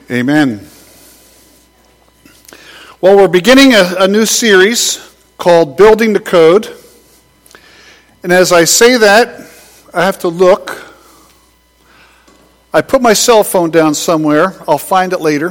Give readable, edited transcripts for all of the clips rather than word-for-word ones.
Amen. Well, we're beginning a new series called Building the Code. And as I say that, I have to look. I put my cell phone down somewhere. I'll find it later.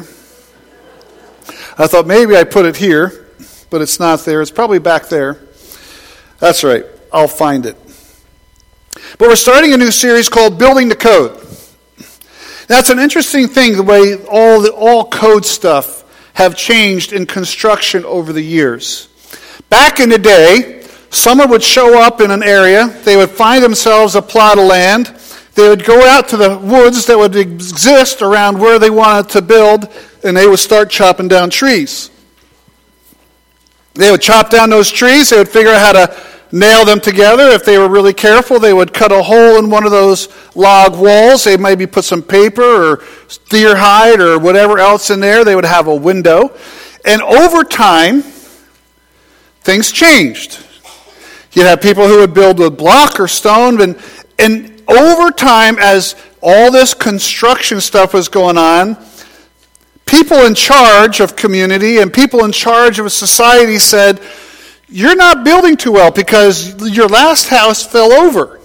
I thought maybe I put it here, but it's not there. It's probably back there. That's right. I'll find it. But we're starting a new series called Building the Code. That's an interesting thing, the way all code stuff have changed in construction over the years. Back in the day, someone would show up in an area, they would find themselves a plot of land, they would go out to the woods that would exist around where they wanted to build, and they would start chopping down trees. They would chop down those trees, they would figure out how to nail them together. If they were really careful, they would cut a hole in one of those log walls. They maybe put some paper or deer hide or whatever else in there. They would have a window. And over time, things changed. You'd have people who would build with block or stone. And over time, as all this construction stuff was going on, people in charge of community and people in charge of a society said, "You're not building too well because your last house fell over."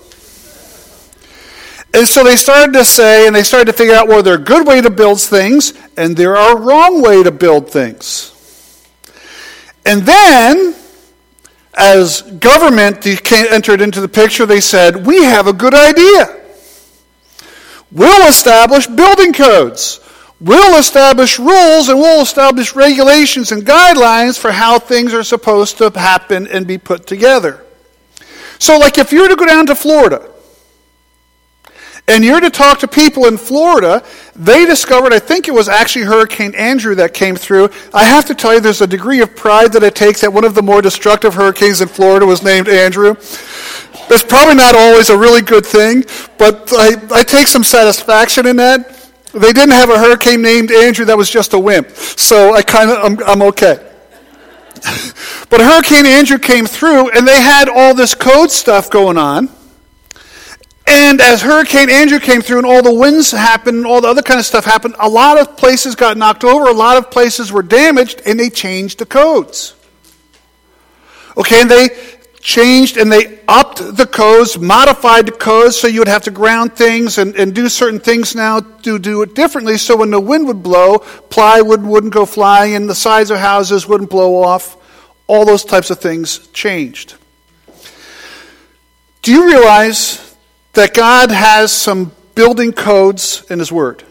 And so they started to say, and they started to figure out, well, there are good way to build things, and there are wrong way to build things. And then, as government entered into the picture, they said, we have a good idea. We'll establish building codes. We'll establish rules and we'll establish regulations and guidelines for how things are supposed to happen and be put together. So like if you were to go down to Florida and you're to talk to people in Florida, they discovered, I think it was actually Hurricane Andrew that came through. I have to tell you, there's a degree of pride that it takes that one of the more destructive hurricanes in Florida was named Andrew. That's probably not always a really good thing, but I take some satisfaction in that. They didn't have a hurricane named Andrew that was just a wimp. So I'm okay. But Hurricane Andrew came through and they had all this code stuff going on. And as Hurricane Andrew came through and all the winds happened and all the other kind of stuff happened, a lot of places got knocked over, a lot of places were damaged, and they changed the codes. Okay, and they changed and they upped the codes, modified the codes so you would have to ground things and do certain things now to do it differently so when the wind would blow, plywood wouldn't go flying and the sides of houses wouldn't blow off. All those types of things changed. Do you realize that God has some building codes in His Word?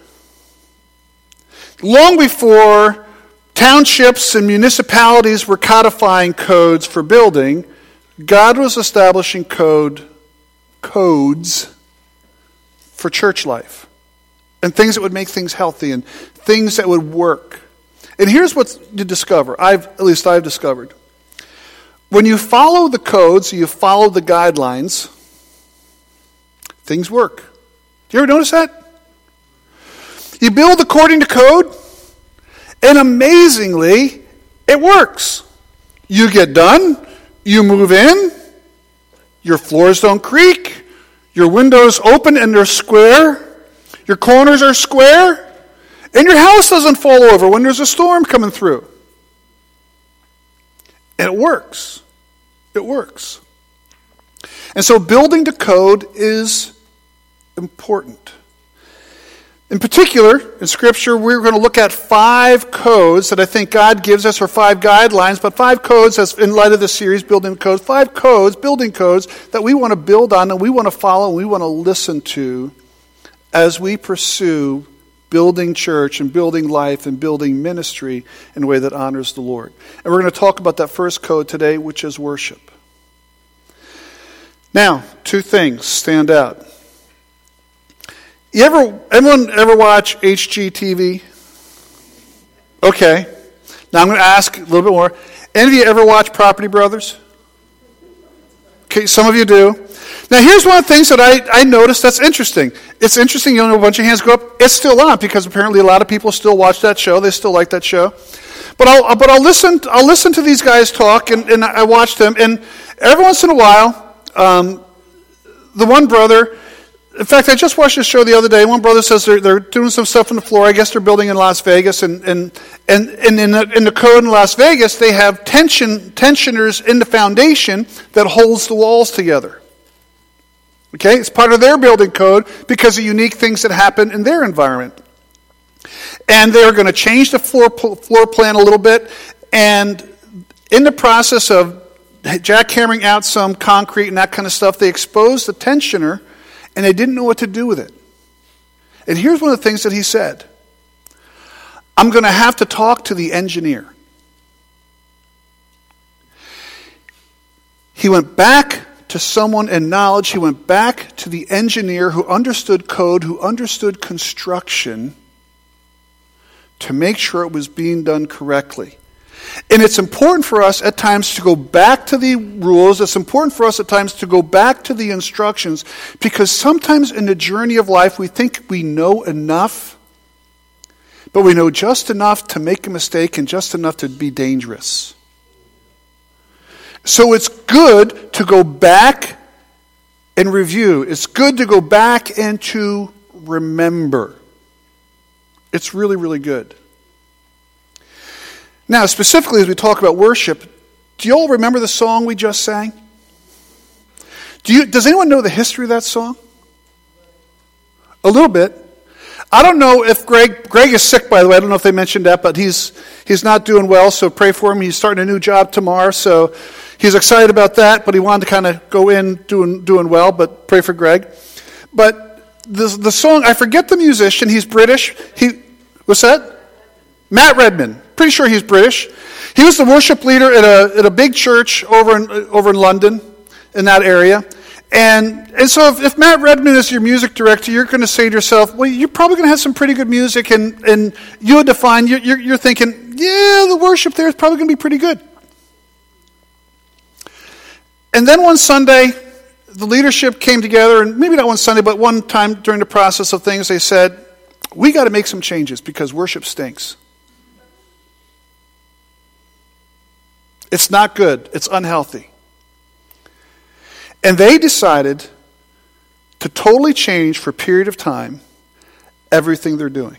Long before townships and municipalities were codifying codes for building, God was establishing codes for church life and things that would make things healthy and things that would work. And here's what you discover, at least I've discovered. When you follow the codes, you follow the guidelines, things work. Do you ever notice that? You build according to code, and amazingly, it works. You get done. You move in, your floors don't creak, your windows open and they're square, your corners are square, and your house doesn't fall over when there's a storm coming through. And it works. It works. And so building the code is important. In particular, in Scripture, we're going to look at 5 codes that I think God gives us, or 5 guidelines, but 5 codes, as in light of the series, Building Codes, 5 codes, building codes, that we want to build on, and we want to follow, and we want to listen to as we pursue building church and building life and building ministry in a way that honors the Lord. And we're going to talk about that first code today, which is worship. Now, 2 things stand out. Anyone ever watch HGTV? Okay. Now I'm going to ask a little bit more. Any of you ever watch Property Brothers? Okay, some of you do. Now here's one of the things that I noticed that's interesting. It's interesting, you know, a bunch of hands go up. It's still on because apparently a lot of people still watch that show. They still like that show. But I'll listen to these guys talk and I watch them, and every once in a while, the one brother In fact, I just watched this show the other day. One brother says they're doing some stuff on the floor. I guess they're building in Las Vegas, and in the code in Las Vegas, they have tensioners in the foundation that holds the walls together. Okay, it's part of their building code because of unique things that happen in their environment. And they're going to change the floor plan a little bit, and in the process of jackhammering out some concrete and that kind of stuff, they exposed the tensioner, and they didn't know what to do with it. And here's one of the things that he said. I'm going to have to talk to the engineer. He went back to someone in knowledge. He went back to the engineer who understood code, who understood construction, to make sure it was being done correctly. And it's important for us at times to go back to the rules. It's important for us at times to go back to the instructions, because sometimes in the journey of life we think we know enough, but we know just enough to make a mistake and just enough to be dangerous. So it's good to go back and review. It's good to go back and to remember. It's really, really good. Now, specifically as we talk about worship, do you all remember the song we just sang? Does anyone know the history of that song? A little bit. I don't know if Greg is sick, by the way. I don't know if they mentioned that, but he's not doing well, so pray for him. He's starting a new job tomorrow, so he's excited about that, but he wanted to kind of go in doing well, but pray for Greg. But the song, I forget the musician. He's British. What's that? Matt Redman. Pretty sure he's British. He was the worship leader at a big church over in London, in that area. And so if Matt Redman is your music director, you're going to say to yourself, well, you're probably going to have some pretty good music, and you're thinking, yeah, the worship there is probably going to be pretty good. And then one Sunday, the leadership came together, and maybe not one Sunday, but one time during the process of things, they said, we got to make some changes because worship stinks. It's not good. It's unhealthy. And they decided to totally change for a period of time everything they're doing.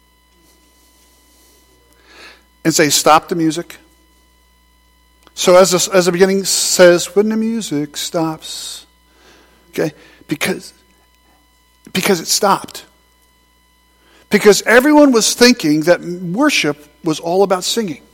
And say, stop the music. So as the beginning says, when the music stops, okay, because it stopped. Because everyone was thinking that worship was all about singing.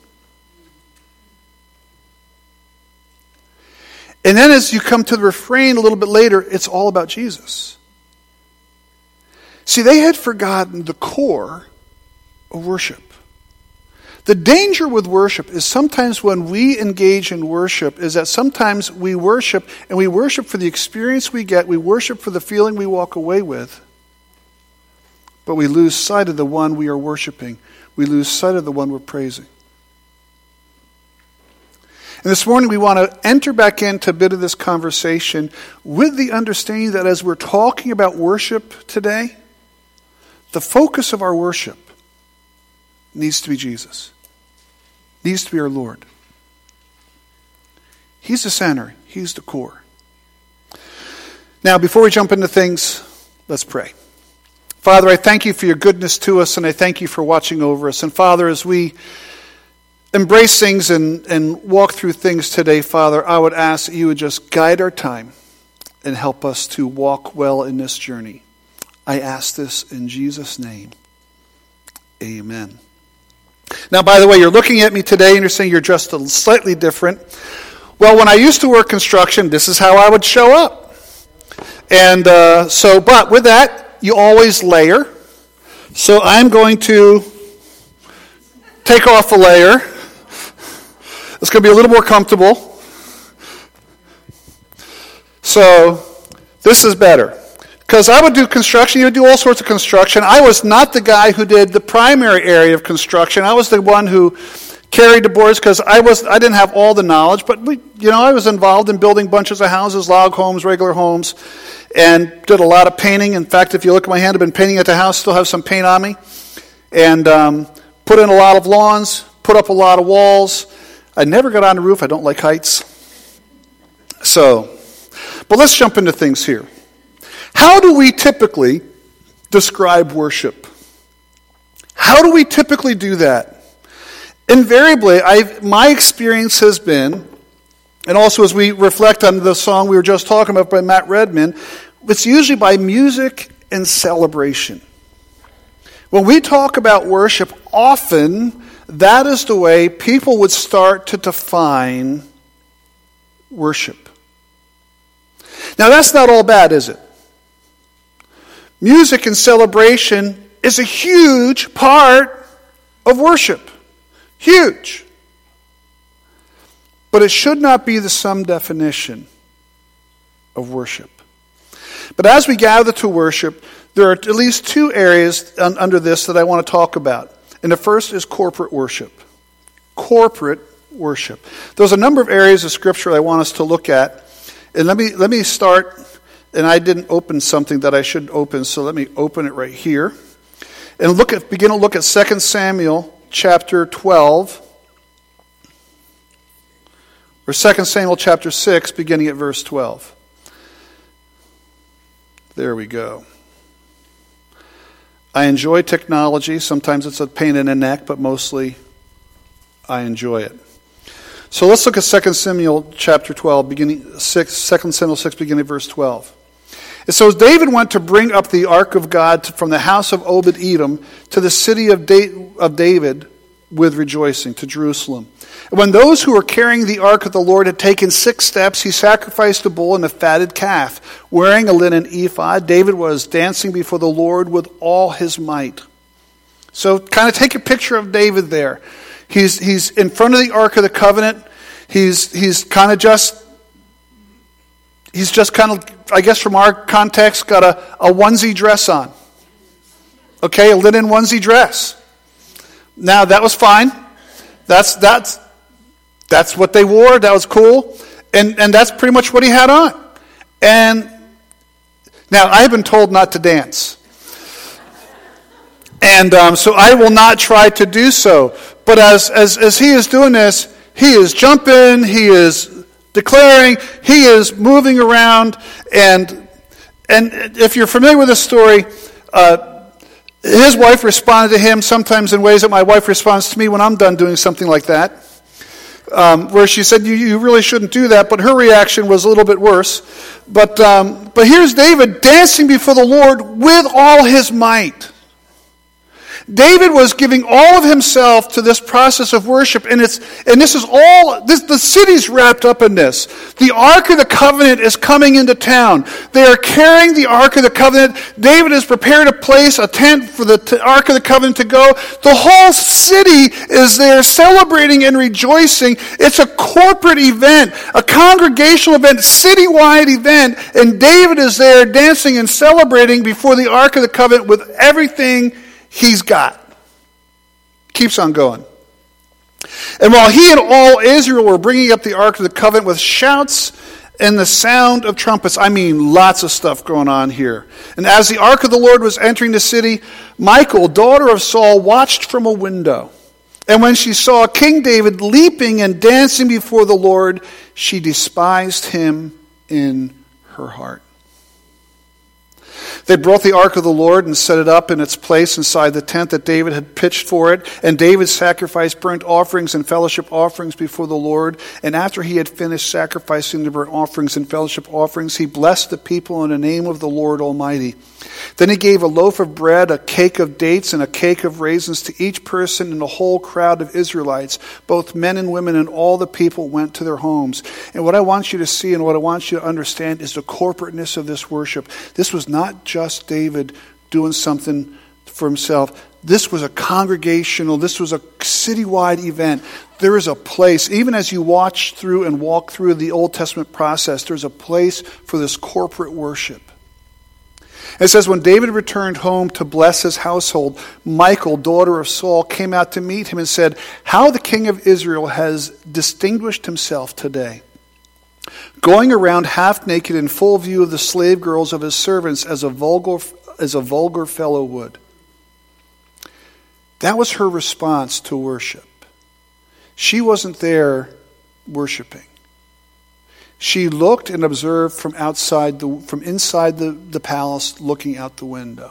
And then as you come to the refrain a little bit later, it's all about Jesus. See, they had forgotten the core of worship. The danger with worship is sometimes when we engage in worship is that sometimes we worship, and we worship for the experience we get, we worship for the feeling we walk away with, but we lose sight of the one we are worshiping. We lose sight of the one we're praising. And this morning we want to enter back into a bit of this conversation with the understanding that as we're talking about worship today, the focus of our worship needs to be Jesus. Needs to be our Lord. He's the center. He's the core. Now, before we jump into things, let's pray. Father, I thank you for your goodness to us, and I thank you for watching over us. And Father, as we embrace things and walk through things today, Father, I would ask that you would just guide our time and help us to walk well in this journey. I ask this in Jesus' name. Amen. Now, by the way, you're looking at me today and you're saying you're dressed a slightly different. Well, when I used to work construction, this is how I would show up. And but with that, you always layer. So I'm going to take off a layer. It's going to be a little more comfortable. So this is better. Because I would do construction, you would do all sorts of construction. I was not the guy who did the primary area of construction. I was the one who carried the boards because I didn't have all the knowledge. But I was involved in building bunches of houses, log homes, regular homes, and did a lot of painting. In fact, if you look at my hand, I've been painting at the house, still have some paint on me. And put in a lot of lawns, put up a lot of walls. I never got on the roof. I don't like heights. But let's jump into things here. How do we typically describe worship? How do we typically do that? Invariably, my experience has been, and also as we reflect on the song we were just talking about by Matt Redman, it's usually by music and celebration. When we talk about worship, often that is the way people would start to define worship. Now that's not all bad, is it? Music and celebration is a huge part of worship. Huge. But it should not be the sum definition of worship. But as we gather to worship, there are at least two areas under this that I want to talk about. And the first is corporate worship. Corporate worship. There's a number of areas of Scripture I want us to look at. And let me start, and I didn't open something that I should open, so let me open it right here. And begin to look at 2 Samuel chapter 12. Or 2 Samuel chapter 6, beginning at verse 12. There we go. I enjoy technology. Sometimes it's a pain in the neck, but mostly I enjoy it. So let's look at 2 Samuel chapter 12, 2 Samuel 6, beginning at verse 12. And so David went to bring up the ark of God from the house of Obed-Edom to the city of David with rejoicing, to Jerusalem. And when those who were carrying the ark of the Lord had taken 6 steps, he sacrificed a bull and a fatted calf. Wearing a linen ephod, David was dancing before the Lord with all his might. So kind of take a picture of David there. He's in front of the Ark of the Covenant. He's just kind of, I guess from our context, got a onesie dress on. Okay, a linen onesie dress. Now that was fine. That's what they wore. That was cool. And that's pretty much what he had on. And now I have been told not to dance. And so I will not try to do so. But as he is doing this, he is jumping, he is declaring, he is moving around. And if you're familiar with this story, his wife responded to him sometimes in ways that my wife responds to me when I'm done doing something like that. Where she said, you really shouldn't do that, but her reaction was a little bit worse. But here's David dancing before the Lord with all his might. David was giving all of himself to this process of worship, and the city's wrapped up in this. The Ark of the Covenant is coming into town. They are carrying the Ark of the Covenant. David has prepared a place, a tent for the Ark of the Covenant to go. The whole city is there celebrating and rejoicing. It's a corporate event, a congregational event, citywide event, and David is there dancing and celebrating before the Ark of the Covenant with everything he's got. Keeps on going. And while he and all Israel were bringing up the Ark of the Covenant with shouts and the sound of trumpets, I mean lots of stuff going on here. And as the Ark of the Lord was entering the city, Michal, daughter of Saul, watched from a window. And when she saw King David leaping and dancing before the Lord, she despised him in her heart. They brought the ark of the Lord and set it up in its place inside the tent that David had pitched for it. And David sacrificed burnt offerings and fellowship offerings before the Lord. And after he had finished sacrificing the burnt offerings and fellowship offerings, he blessed the people in the name of the Lord Almighty. Then he gave a loaf of bread, a cake of dates, and a cake of raisins to each person in the whole crowd of Israelites. Both men and women and all the people went to their homes. And what I want you to see and what I want you to understand is the corporateness of this worship. This was not just David doing something for himself. This was a congregational, this was a citywide event. There is a place, even as you watch through and walk through the Old Testament process, there's a place for this corporate worship. It says, when David returned home to bless his household, Michal, daughter of Saul, came out to meet him and said, "How the king of Israel has distinguished himself today, going around half naked in full view of the slave girls of his servants as a vulgar fellow would." That was her response to worship. She wasn't there worshiping. She looked and observed from inside the palace, looking out the window.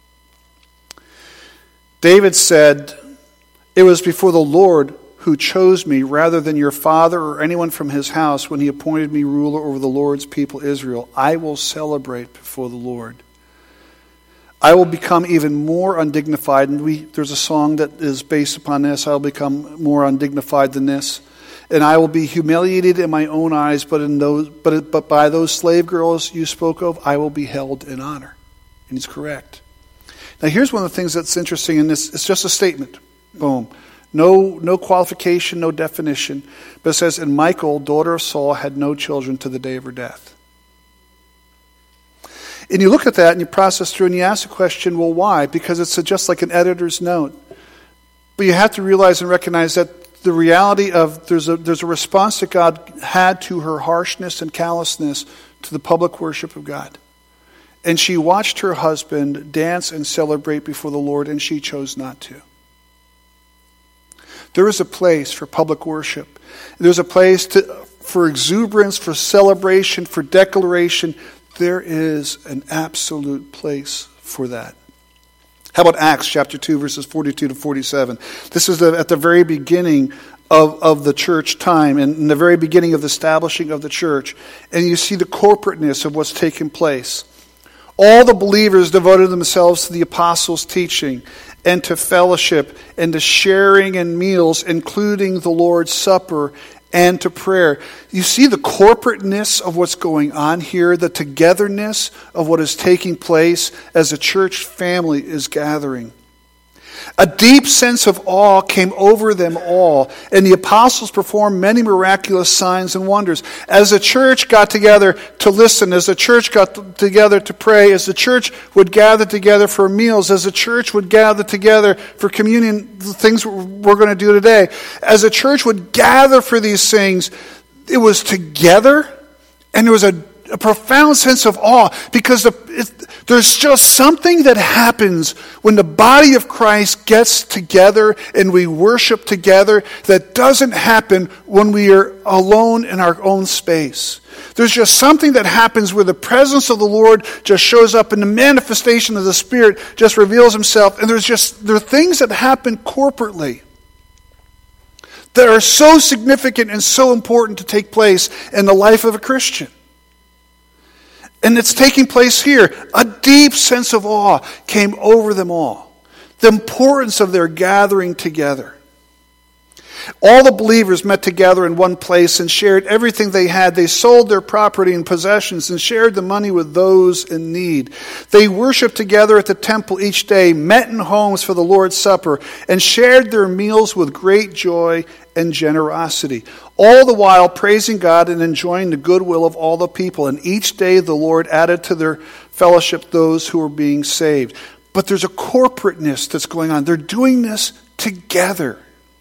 David said, "It was before the Lord who chose me rather than your father or anyone from his house when he appointed me ruler over the Lord's people Israel. I will celebrate before the Lord. I will become even more undignified." And there's a song that is based upon this. I will become more undignified than this. "And I will be humiliated in my own eyes, but by those slave girls you spoke of, I will be held in honor." And he's correct. Now here's one of the things that's interesting in this. It's just a statement. Boom. No qualification, no definition. But it says, "And Michal, daughter of Saul, had no children to the day of her death." And you look at that and you process through and you ask the question, well, why? Because it's just like an editor's note. But you have to realize and recognize that the reality of there's a response that God had to her harshness and callousness to the public worship of God. And she watched her husband dance and celebrate before the Lord, and she chose not to. There is a place for public worship. There's a place for exuberance, for celebration, for declaration. There is an absolute place for that. How about Acts chapter 2, verses 42 to 47? This is at the very beginning of the church time and in the very beginning of the establishing of the church. And you see the corporateness of what's taken place. All the believers devoted themselves to the apostles' teaching and to fellowship and to sharing in meals, including the Lord's Supper, and to prayer. You see the corporateness of what's going on here, the togetherness of what is taking place as a church family is gathering. A deep sense of awe came over them all, and the apostles performed many miraculous signs and wonders. As the church got together to listen, as the church got together to pray, as the church would gather together for meals, as the church would gather together for communion, the things we're going to do today, as the church would gather for these things, it was together, and there was a profound sense of awe, because there's just something that happens when the body of Christ gets together and we worship together that doesn't happen when we are alone in our own space. There's just something that happens where the presence of the Lord just shows up and the manifestation of the Spirit just reveals himself, and there are things that happen corporately that are so significant and so important to take place in the life of a Christian. And it's taking place here. A deep sense of awe came over them all. The importance of their gathering together. All the believers met together in one place and shared everything they had. They sold their property and possessions and shared the money with those in need. They worshiped together at the temple each day, met in homes for the Lord's Supper, and shared their meals with great joy and generosity, all the while praising God and enjoying the goodwill of all the people. And each day the Lord added to their fellowship those who were being saved. But there's a corporateness that's going on. They're doing this together.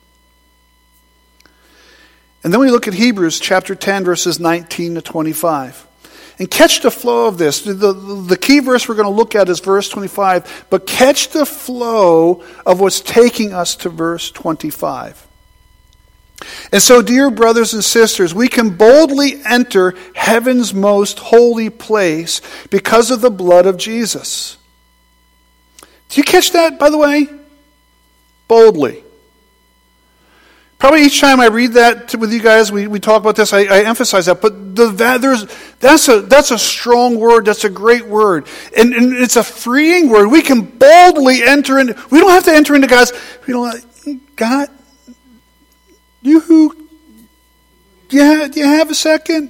And then we look at Hebrews chapter 10, verses 19 to 25. And catch the flow of this. The key verse we're going to look at is verse 25. But catch the flow of what's taking us to verse 25. And so, dear brothers and sisters, we can boldly enter heaven's most holy place because of the blood of Jesus. Do you catch that, by the way? Boldly. Probably each time I read that with you guys, we talk about this, I emphasize that. But that's a strong word. That's a great word. And it's a freeing word. We can boldly enter in. We don't have to enter into God's. We don't. God, do you have a second?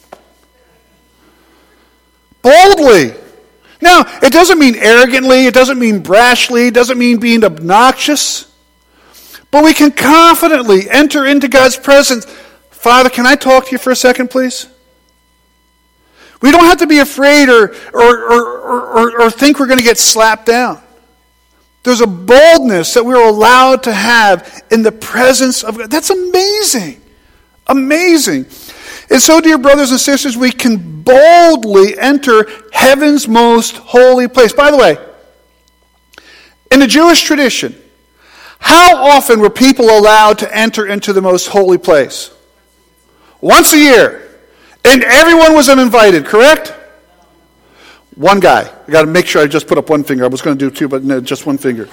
Boldly. Now, it doesn't mean arrogantly. It doesn't mean brashly. It doesn't mean being obnoxious. But we can confidently enter into God's presence. Father, can I talk to you for a second, please? We don't have to be afraid or think we're going to get slapped down. There's a boldness that we're allowed to have in the presence of God. That's amazing. Amazing. And so, dear brothers and sisters, we can boldly enter heaven's most holy place. By the way, in the Jewish tradition, how often were people allowed to enter into the most holy place? Once a year. And everyone was uninvited, correct? One guy. I got to make sure I just put up one finger. I was going to do two, but no, just one finger.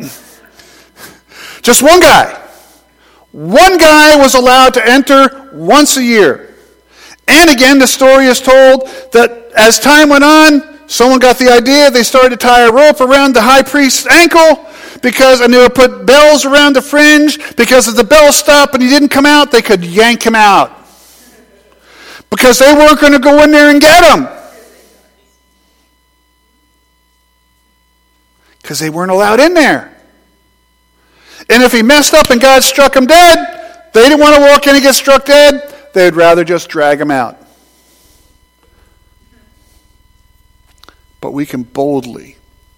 Just one guy. One guy was allowed to enter once a year. And again, the story is told that as time went on, someone got the idea. They started to tie a rope around the high priest's ankle, and they would put bells around the fringe, because if the bell stopped and he didn't come out, they could yank him out. Because they weren't going to go in there and get him. Because they weren't allowed in there. And if he messed up and God struck him dead, they didn't want to walk in and get struck dead. They'd rather just drag him out. But we can boldly,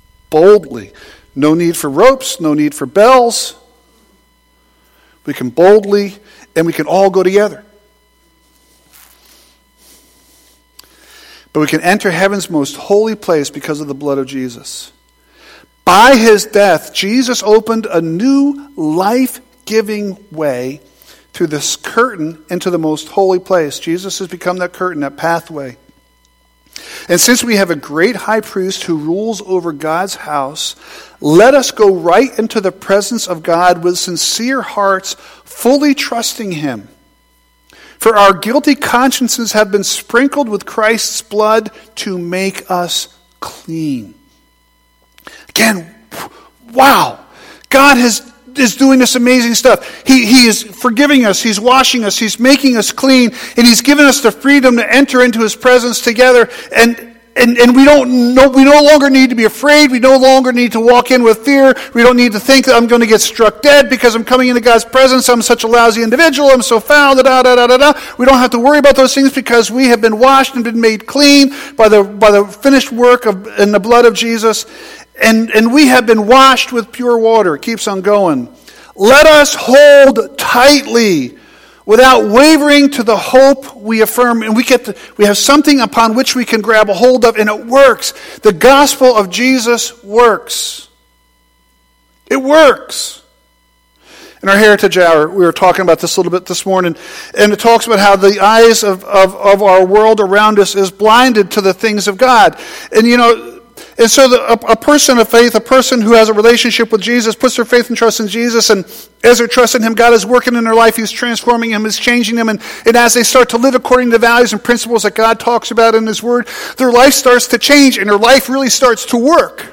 no need for ropes, no need for bells. We can boldly, and we can all go together. But we can enter heaven's most holy place because of the blood of Jesus. By his death, Jesus opened a new life-giving way through this curtain into the most holy place. Jesus has become that curtain, that pathway. And since we have a great high priest who rules over God's house, let us go right into the presence of God with sincere hearts, fully trusting him. For our guilty consciences have been sprinkled with Christ's blood to make us clean. Again, wow. God is doing this amazing stuff. He is forgiving us. He's washing us. He's making us clean. And he's given us the freedom to enter into his presence together. And we no longer need to be afraid. We no longer need to walk in with fear. We don't need to think that I'm going to get struck dead because I'm coming into God's presence. I'm such a lousy individual. I'm so foul. We don't have to worry about those things because we have been washed and been made clean by the finished work in the blood of Jesus. And we have been washed with pure water. It keeps on going. Let us hold tightly without wavering to the hope we affirm. And we have something upon which we can grab a hold of, and it works. The gospel of Jesus works. It works. In our Heritage Hour, we were talking about this a little bit this morning, and it talks about how the eyes of our world around us is blinded to the things of God. And so a person of faith, a person who has a relationship with Jesus, puts their faith and trust in Jesus, and as they're trusting him, God is working in their life. He's transforming them, he's changing them, and as they start to live according to the values and principles that God talks about in his word, their life starts to change, and their life really starts to work.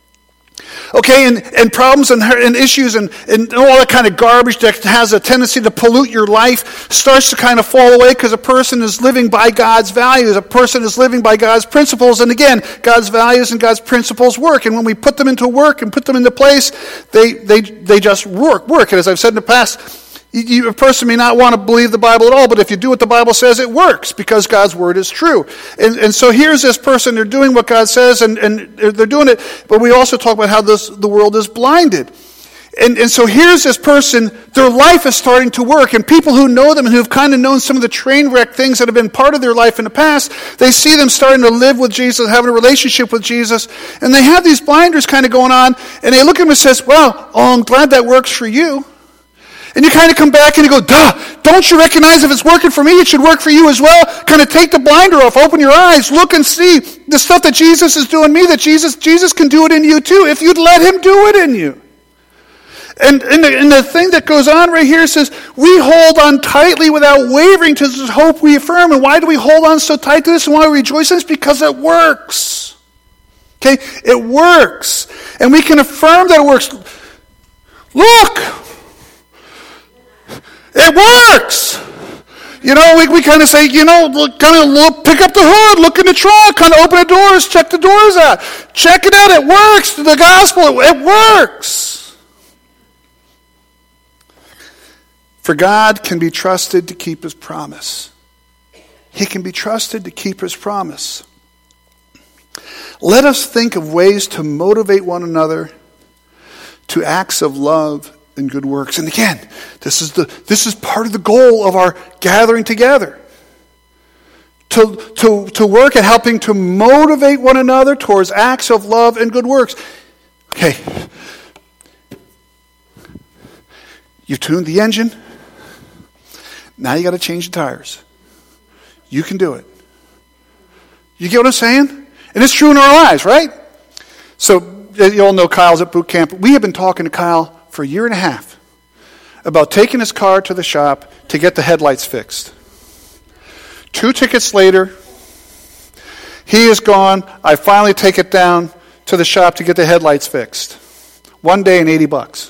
Okay, and problems and issues and all that kind of garbage that has a tendency to pollute your life starts to kind of fall away because a person is living by God's values. A person is living by God's principles. And again, God's values and God's principles work. And when we put them into work and put them into place, they just work. And as I've said in the past, a person may not want to believe the Bible at all, but if you do what the Bible says, it works because God's word is true. And so here's this person, they're doing what God says, and they're doing it, but we also talk about how the world is blinded. And so here's this person, their life is starting to work, and people who know them and who've kind of known some of the train wreck things that have been part of their life in the past, they see them starting to live with Jesus, having a relationship with Jesus, and they have these blinders kind of going on, and they look at him and says, well, I'm glad that works for you. And you kind of come back and you go, duh, don't you recognize if it's working for me, it should work for you as well? Kind of take the blinder off, open your eyes, look and see the stuff that Jesus is doing me, that Jesus can do it in you too, if you'd let him do it in you. And the thing that goes on right here says, we hold on tightly without wavering to this hope we affirm. And why do we hold on so tight to this and why we rejoice in this? Because it works. Okay, it works. And we can affirm that it works. Look! It works. We kind of say, pick up the hood, look in the trunk, kind of open the doors, check the doors out. Check it out, it works. The gospel, it works. For God can be trusted to keep his promise. He can be trusted to keep his promise. Let us think of ways to motivate one another to acts of love and good works. And again, this is part of the goal of our gathering together. To work at helping to motivate one another towards acts of love and good works. Okay. You've tuned the engine. Now you got to change the tires. You can do it. You get what I'm saying? And it's true in our lives, right? So, you all know Kyle's at boot camp. We have been talking to Kyle for a year and a half about taking his car to the shop to get the headlights fixed. 2 tickets later, he is gone. I finally take it down to the shop to get the headlights fixed. 1 day and $80.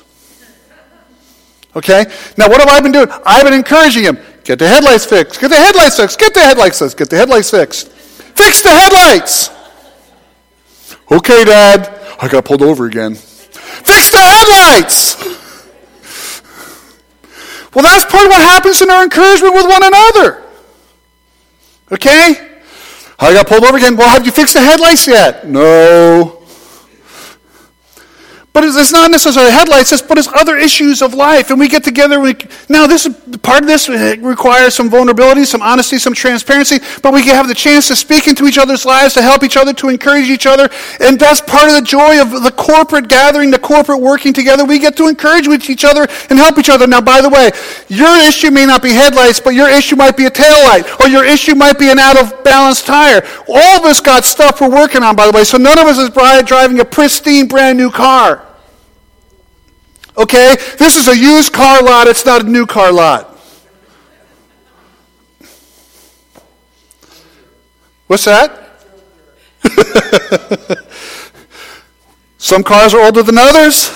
Okay? Now, what have I been doing? I've been encouraging him. Get the headlights fixed. Get the headlights fixed. Get the headlights fixed. Get the headlights fixed. Fix the headlights. Okay, Dad. I got pulled over again. Fix the headlights. Well, that's part of what happens in our encouragement with one another. Okay? I got pulled over again. Well, have you fixed the headlights yet? No. But it's not necessarily headlights, but it's other issues of life. And we get together. Now, part of this requires some vulnerability, some honesty, some transparency. But we have the chance to speak into each other's lives, to help each other, to encourage each other. And that's part of the joy of the corporate gathering, the corporate working together. We get to encourage with each other and help each other. Now, by the way, your issue may not be headlights, but your issue might be a taillight. Or your issue might be an out-of-balance tire. All of us got stuff we're working on, by the way. So none of us is driving a pristine, brand new car. Okay? This is a used car lot. It's not a new car lot. What's that? Some cars are older than others,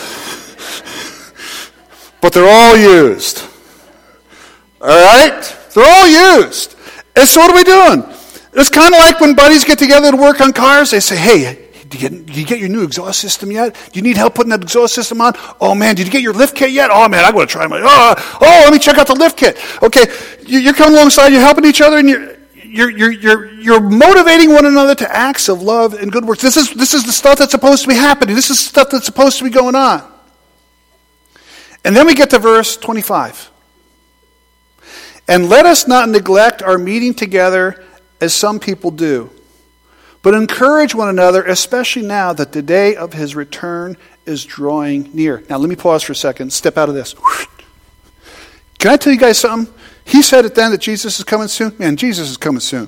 but they're all used. All right? They're all used. And so what are we doing? It's kind of like when buddies get together to work on cars. They say, hey, did you get your new exhaust system yet? Do you need help putting that exhaust system on? Oh, man, did you get your lift kit yet? Oh, man, I'm going to try my... let me check out the lift kit. Okay, you're coming alongside, you're helping each other, and you're motivating one another to acts of love and good works. This is the stuff that's supposed to be happening. This is stuff that's supposed to be going on. And then we get to verse 25. And let us not neglect our meeting together as some people do, but encourage one another, especially now that the day of his return is drawing near. Now, let me pause for a second. Step out of this. Can I tell you guys something? He said it then that Jesus is coming soon. Man, Jesus is coming soon.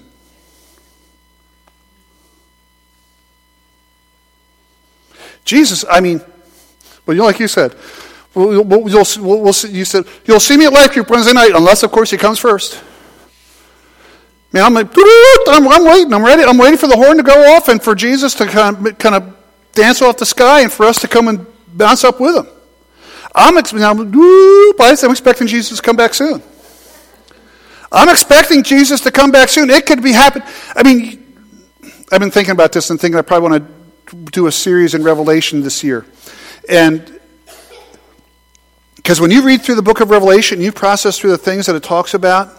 Jesus, like you said, you said, you'll see me at Life Group Wednesday night, unless, of course, he comes first. Man, I'm like, I'm waiting. I'm ready. I'm waiting for the horn to go off and for Jesus to kind of dance off the sky and for us to come and bounce up with him. I'm expecting Jesus to come back soon. I'm expecting Jesus to come back soon. It could be happening. I've been thinking about this and thinking I probably want to do a series in Revelation this year. And because when you read through the book of Revelation, you process through the things that it talks about,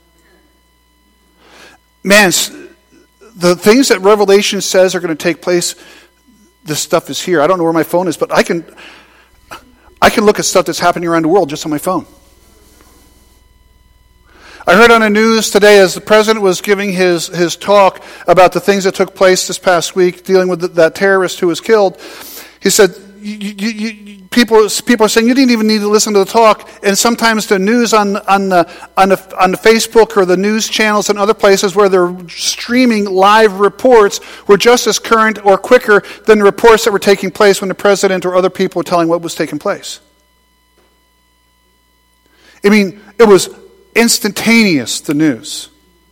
man, the things that Revelation says are going to take place, this stuff is here. I don't know where my phone is, but I can look at stuff that's happening around the world just on my phone. I heard on the news today as the president was giving his talk about the things that took place this past week dealing with that terrorist who was killed. He said, people are saying you didn't even need to listen to the talk, and sometimes the news on the Facebook or the news channels and other places where they're streaming live reports were just as current or quicker than the reports that were taking place when the president or other people were telling what was taking place. It was instantaneous, the news.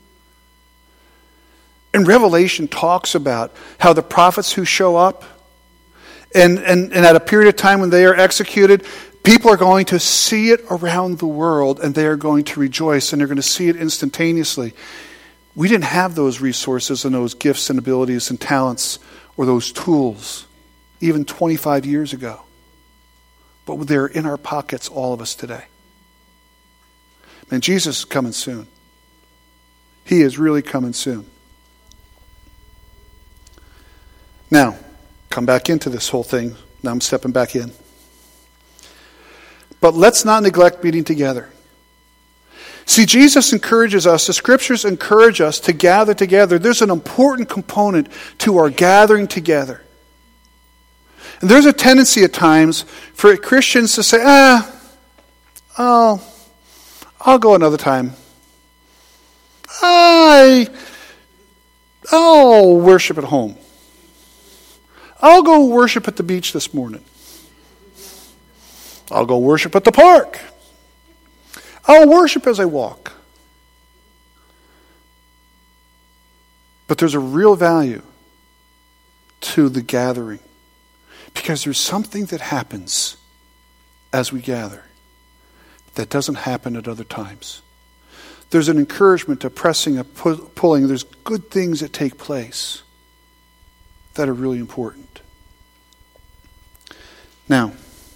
And Revelation talks about how the prophets who show up and at a period of time when they are executed, people are going to see it around the world and they are going to rejoice and they're going to see it instantaneously. We didn't have those resources and those gifts and abilities and talents or those tools even 25 years ago. But they're in our pockets, all of us today. Man, Jesus is coming soon. He is really coming soon. Now, come back into this whole thing. Now I'm stepping back in. But let's not neglect meeting together. See, Jesus encourages us, the scriptures encourage us to gather together. There's an important component to our gathering together. And there's a tendency at times for Christians to say, I'll go another time. I'll worship at home. I'll go worship at the beach this morning. I'll go worship at the park. I'll worship as I walk. But there's a real value to the gathering, because there's something that happens as we gather that doesn't happen at other times. There's an encouragement, a pressing, a pulling. There's good things that take place that are really important. Now,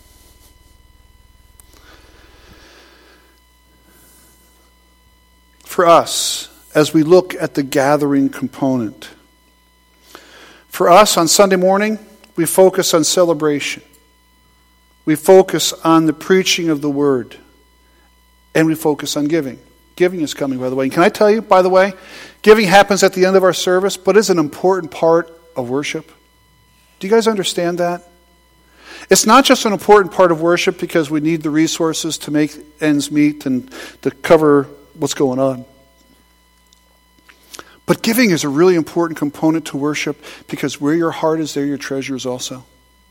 for us, as we look at the gathering component, for us on Sunday morning, we focus on celebration. We focus on the preaching of the word. And we focus on giving. Giving is coming, by the way. And can I tell you, by the way, giving happens at the end of our service, but is an important part of worship. Do you guys understand that? It's not just an important part of worship because we need the resources to make ends meet and to cover what's going on. But giving is a really important component to worship, because where your heart is, there your treasure is also.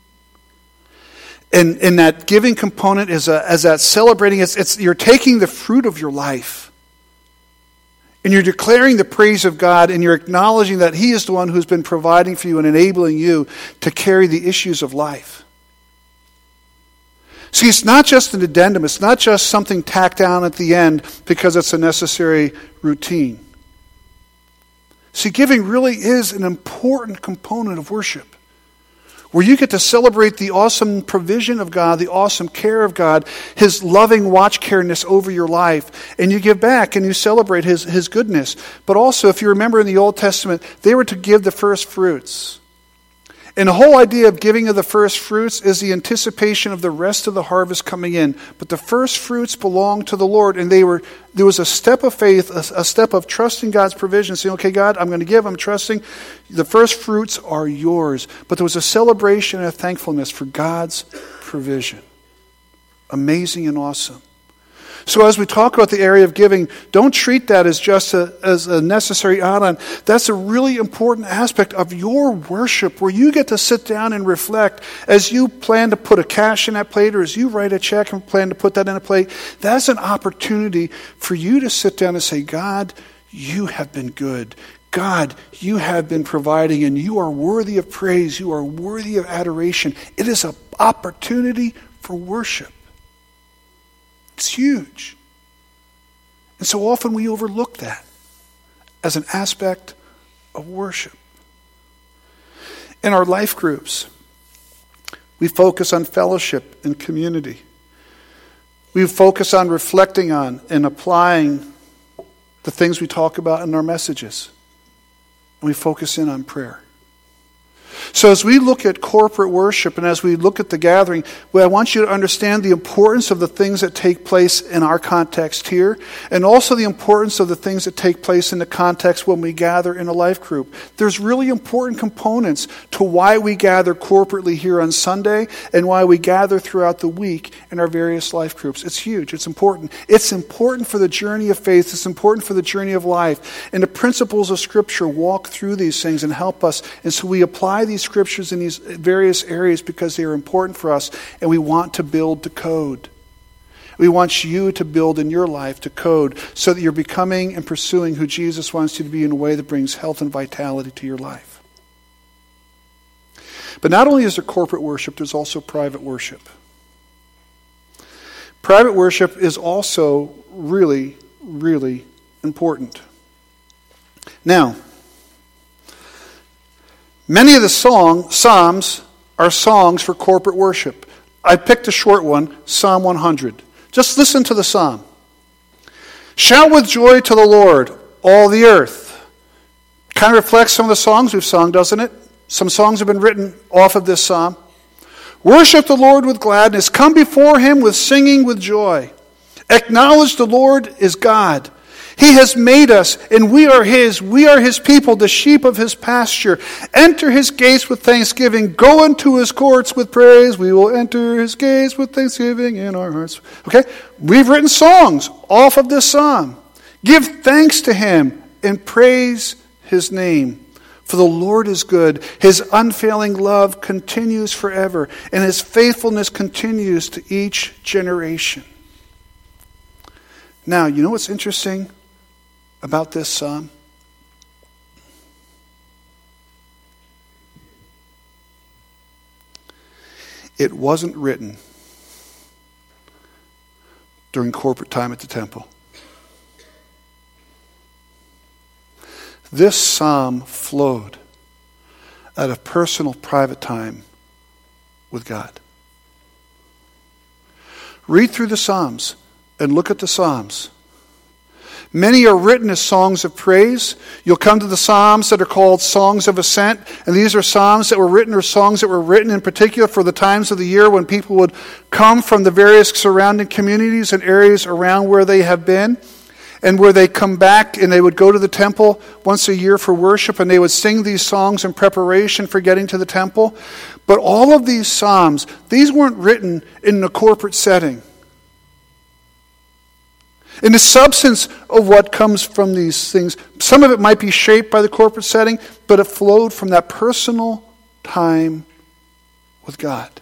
And that giving component is as that celebrating. It's you're taking the fruit of your life, and you're declaring the praise of God, and you're acknowledging that He is the one who's been providing for you and enabling you to carry the issues of life. See, it's not just an addendum. It's not just something tacked down at the end because it's a necessary routine. See, giving really is an important component of worship, where you get to celebrate the awesome provision of God, the awesome care of God, His loving watch careness over your life, and you give back and you celebrate His goodness. But also, if you remember in the Old Testament, they were to give the first fruits. And the whole idea of giving of the first fruits is the anticipation of the rest of the harvest coming in. But the first fruits belong to the Lord, and there was a step of faith, a step of trusting God's provision, saying, okay, God, I'm going to give, I'm trusting. The first fruits are yours. But there was a celebration and a thankfulness for God's provision. Amazing and awesome. So as we talk about the area of giving, don't treat that as just as a necessary add-on. That's a really important aspect of your worship, where you get to sit down and reflect as you plan to put a cash in that plate, or as you write a check and plan to put that in a plate. That's an opportunity for you to sit down and say, God, you have been good. God, you have been providing, and you are worthy of praise. You are worthy of adoration. It is an opportunity for worship. It's huge. And so often we overlook that as an aspect of worship. In our life groups, we focus on fellowship and community. We focus on reflecting on and applying the things we talk about in our messages. And we focus in on prayer. So as we look at corporate worship and as we look at the gathering, I want you to understand the importance of the things that take place in our context here, and also the importance of the things that take place in the context when we gather in a life group. There's really important components to why we gather corporately here on Sunday and why we gather throughout the week in our various life groups. It's huge. It's important. It's important for the journey of faith. It's important for the journey of life. And the principles of Scripture walk through these things and help us. And so we apply these scriptures in these various areas because they are important for us, and we want to build to code. We want you to build in your life to code so that you're becoming and pursuing who Jesus wants you to be in a way that brings health and vitality to your life. But not only is there corporate worship, there's also private worship. Private worship is also really, really important. Now, many of the Psalms are songs for corporate worship. I picked a short one, Psalm 100. Just listen to the psalm. Shout with joy to the Lord, all the earth. Kind of reflects some of the songs we've sung, doesn't it? Some songs have been written off of this psalm. Worship the Lord with gladness. Come before Him with singing with joy. Acknowledge the Lord is God. He has made us, and we are His. We are His people, the sheep of His pasture. Enter His gates with thanksgiving. Go into His courts with praise. We will enter His gates with thanksgiving in our hearts. Okay? We've written songs off of this psalm. Give thanks to Him. and praise his name. For the Lord is good. His unfailing love continues forever, and his faithfulness continues to each generation. Now, you know what's interesting about this psalm? It wasn't written during corporate time at the temple. This psalm flowed out of personal, private time with God. Read through the Psalms and look at the Psalms. Many are written as songs of praise. You'll come to the Psalms that are called songs of ascent, and these are psalms that were written, or songs that were written in particular for the times of the year when people would come from the various surrounding communities and areas around where they have been, and where they come back and they would go to the temple once a year for worship, and they would sing these songs in preparation for getting to the temple. But all of these psalms, these weren't written in a corporate setting. In the substance of what comes from these things, some of it might be shaped by the corporate setting, but it flowed from that personal time with God.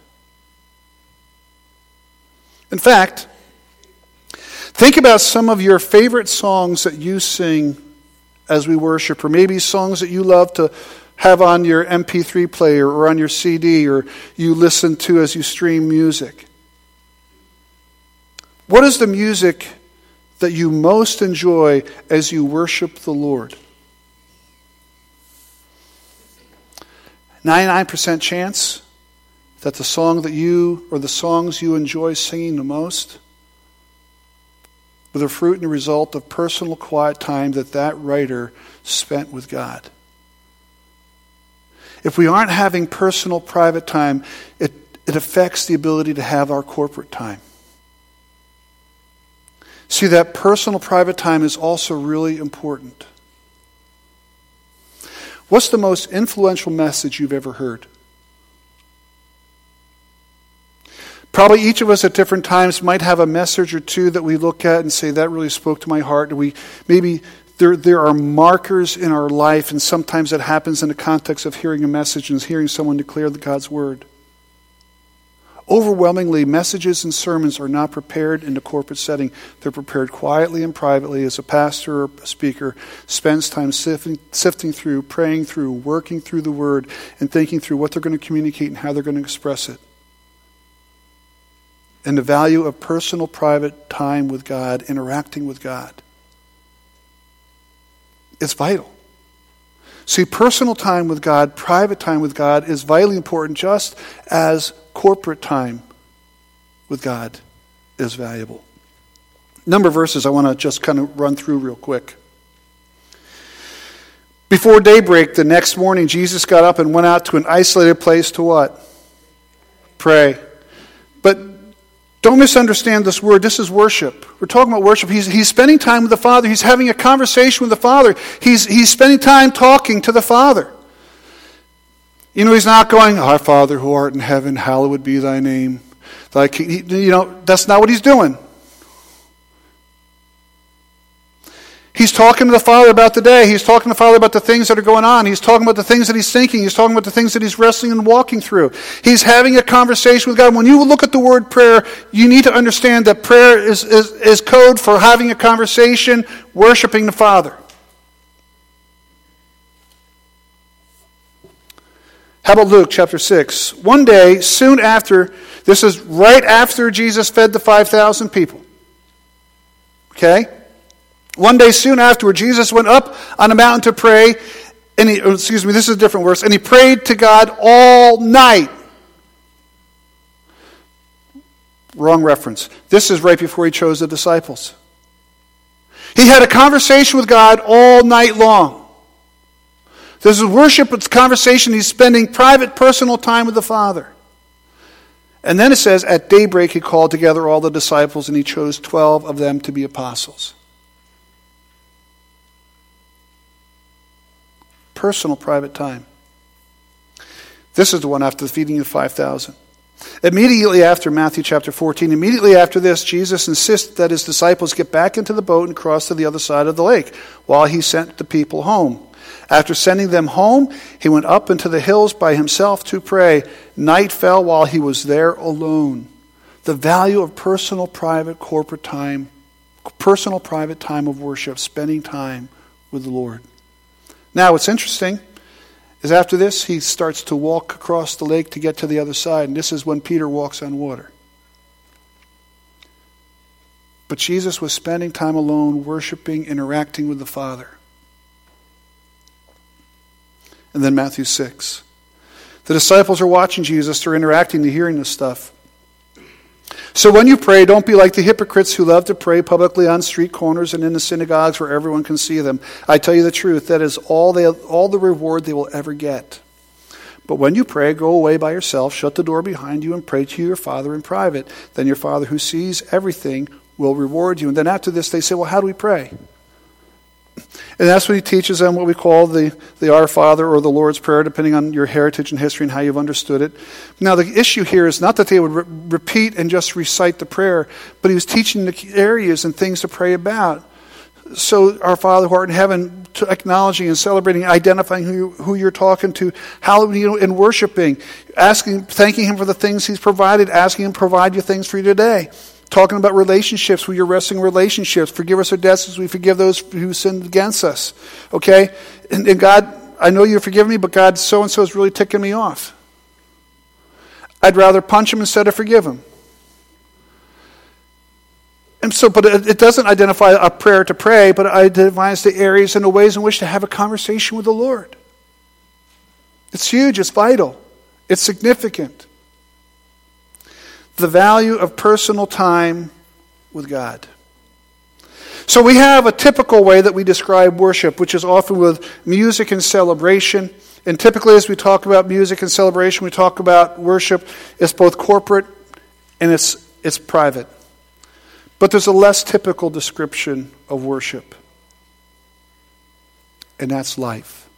In fact, think about some of your favorite songs that you sing as we worship, or maybe songs that you love to have on your MP3 player or on your CD, or you listen to as you stream music. What is the music that you most enjoy as you worship the Lord? 99% chance that the song that you, or the songs you enjoy singing the most, were the fruit and the result of personal quiet time that writer spent with God. If we aren't having personal private time, it affects the ability to have our corporate time. See, that personal private time is also really important. What's the most influential message you've ever heard? Probably each of us at different times might have a message or two that we look at and say, that really spoke to my heart. Maybe there are markers in our life, and sometimes that happens in the context of hearing a message and hearing someone declare God's word. Overwhelmingly, messages and sermons are not prepared in the corporate setting. They're prepared quietly and privately as a pastor or a speaker spends time sifting through, praying through, working through the word, and thinking through what they're going to communicate and how they're going to express it. And the value of personal, private time with God, interacting with God. It's vital. See, personal time with God, private time with God is vitally important, just as corporate time with God is valuable. Number of verses I want to just kind of run through real quick. Before daybreak the next morning, Jesus got up and went out to an isolated place to what? Pray. But don't misunderstand this word. This is worship. We're talking about worship. He's spending time with the Father. He's having a conversation with the Father. He's spending time talking to the Father. You know, he's not going, Our Father who art in heaven, hallowed be thy name. That's not what he's doing. He's talking to the Father about the day. He's talking to the Father about the things that are going on. He's talking about the things that he's thinking. He's talking about the things that he's wrestling and walking through. He's having a conversation with God. When you look at the word prayer, you need to understand that prayer is code for having a conversation, worshiping the Father. How about Luke chapter 6? One day, soon after, this is right after Jesus fed the 5,000 people. Okay? One day soon afterward, Jesus went up on a mountain to pray, and this is a different verse, and he prayed to God all night. Wrong reference. This is right before he chose the disciples. He had a conversation with God all night long. This is worship, it's conversation. He's spending private, personal time with the Father. And then it says, at daybreak he called together all the disciples, and he chose 12 of them to be apostles. Personal, private time. This is the one after the feeding of 5,000. Immediately after, Matthew chapter 14, immediately after this, Jesus insisted that his disciples get back into the boat and cross to the other side of the lake while he sent the people home. After sending them home, he went up into the hills by himself to pray. Night fell while he was there alone. The value of personal, private time of worship, spending time with the Lord. Now, what's interesting is after this, he starts to walk across the lake to get to the other side, and this is when Peter walks on water. But Jesus was spending time alone, worshiping, interacting with the Father. And then Matthew 6. The disciples are watching Jesus. They're interacting. They're hearing this stuff. So when you pray, don't be like the hypocrites who love to pray publicly on street corners and in the synagogues where everyone can see them. I tell you the truth, that is all the reward they will ever get. But when you pray, go away by yourself, shut the door behind you, and pray to your Father in private. Then your Father who sees everything will reward you. And then after this, they say, well, how do we pray? And that's what he teaches them, what we call the Our Father or the Lord's Prayer, depending on your heritage and history and how you've understood it. Now, the issue here is not that they would repeat and just recite the prayer, but he was teaching the areas and things to pray about. So, Our Father who art in heaven, to acknowledging and celebrating, identifying who you're talking to, how and worshiping, thanking him for the things he's provided, asking him to provide you things for you today. Talking about relationships, where you're wrestling relationships. Forgive us our debts as we forgive those who sinned against us. Okay? And God, I know you forgive me, but God, so-and-so is really ticking me off. I'd rather punch him instead of forgive him. And so, but it doesn't identify a prayer to pray, but it identifies the areas and the ways in which to have a conversation with the Lord. It's huge. It's vital. It's significant. The value of personal time with God. So we have a typical way that we describe worship, which is often with music and celebration. And typically as we talk about music and celebration, we talk about worship. It's both corporate and it's private. But there's a less typical description of worship. And that's life.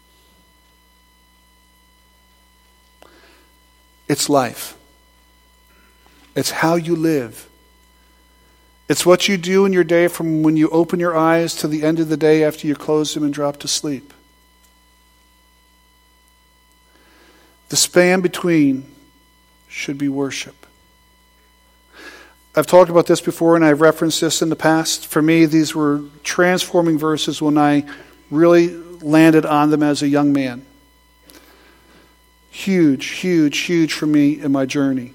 It's life. It's how you live. It's what you do in your day from when you open your eyes to the end of the day after you close them and drop to sleep. The span between should be worship. I've talked about this before and I've referenced this in the past. For me, these were transforming verses when I really landed on them as a young man. Huge, huge, huge for me in my journey.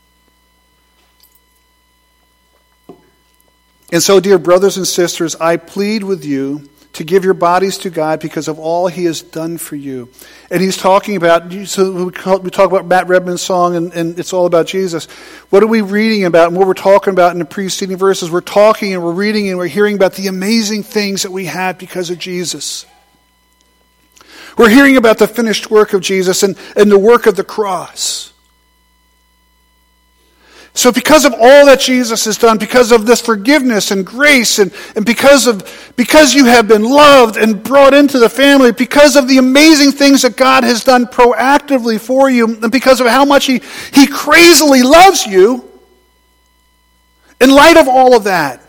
And so, dear brothers and sisters, I plead with you to give your bodies to God because of all he has done for you. And he's talking about, so we talk about Matt Redman's song, and it's all about Jesus. What are we reading about and what we're talking about in the preceding verses? We're talking and we're reading and we're hearing about the amazing things that we have because of Jesus. We're hearing about the finished work of Jesus and the work of the cross. So because of all that Jesus has done, because of this forgiveness and grace, and because you have been loved and brought into the family, because of the amazing things that God has done proactively for you, and because of how much He crazily loves you, in light of all of that,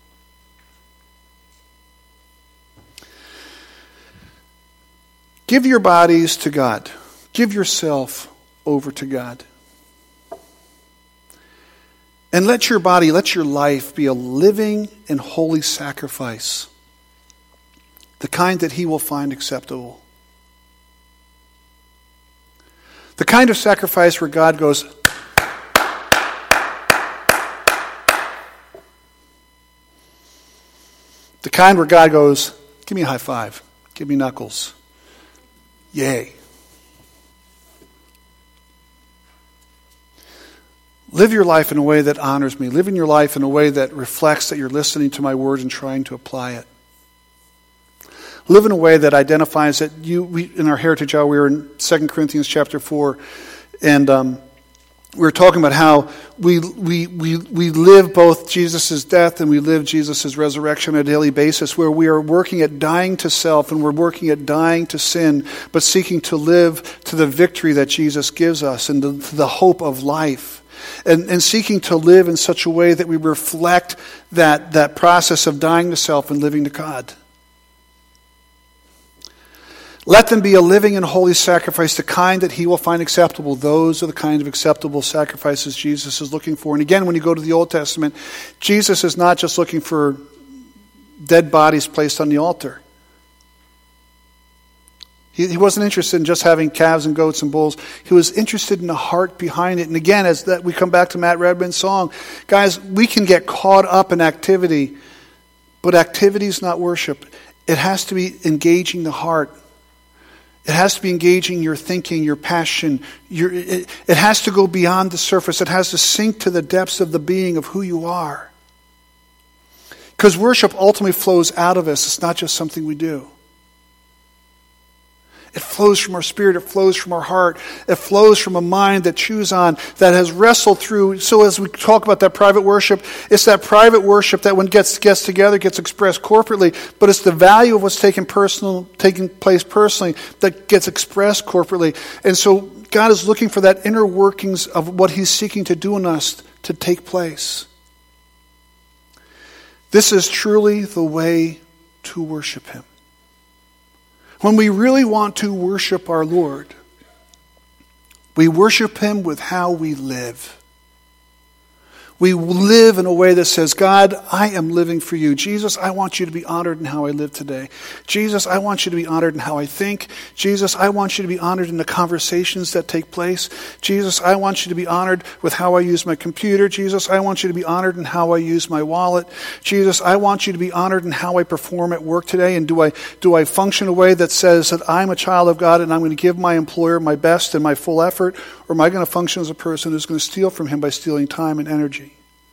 give your bodies to God. Give yourself over to God. And let your body, let your life be a living and holy sacrifice, the kind that he will find acceptable. The kind of sacrifice where God goes, the kind where God goes, give me a high five, give me knuckles, yay. Live your life in a way that honors me. Live in your life in a way that reflects that you're listening to my words and trying to apply it. Live in a way that identifies that in our Heritage Hour, we were in 2 Corinthians chapter 4, and we were talking about how we live both Jesus' death and we live Jesus' resurrection on a daily basis, where we are working at dying to self and we're working at dying to sin, but seeking to live to the victory that Jesus gives us and to the hope of life. and seeking to live in such a way that we reflect that process of dying to self and living to God. Let them be a living and holy sacrifice, the kind that he will find acceptable. Those are the kind of acceptable sacrifices Jesus is looking for. And again, when you go to the Old Testament, Jesus is not just looking for dead bodies placed on the altar. He wasn't interested in just having calves and goats and bulls. He was interested in the heart behind it. And again, as that we come back to Matt Redman's song, guys, we can get caught up in activity, but activity is not worship. It has to be engaging the heart. It has to be engaging your thinking, your passion. It has to go beyond the surface. It has to sink to the depths of the being of who you are. Because worship ultimately flows out of us. It's not just something we do. It flows from our spirit. It flows from our heart. It flows from a mind that chews on, that has wrestled through. So as we talk about that private worship, it's that private worship that when it gets together, gets expressed corporately. But it's the value of what's taking place personally that gets expressed corporately. And so God is looking for that inner workings of what he's seeking to do in us to take place. This is truly the way to worship him. When we really want to worship our Lord, we worship him with how we live. We live in a way that says, God, I am living for you. Jesus, I want you to be honored in how I live today. Jesus, I want you to be honored in how I think. Jesus, I want you to be honored in the conversations that take place. Jesus, I want you to be honored with how I use my computer. Jesus, I want you to be honored in how I use my wallet. Jesus, I want you to be honored in how I perform at work today. And do I function in a way that says that I'm a child of God and I'm going to give my employer my best and my full effort? Or am I going to function as a person who's going to steal from him by stealing time and energy?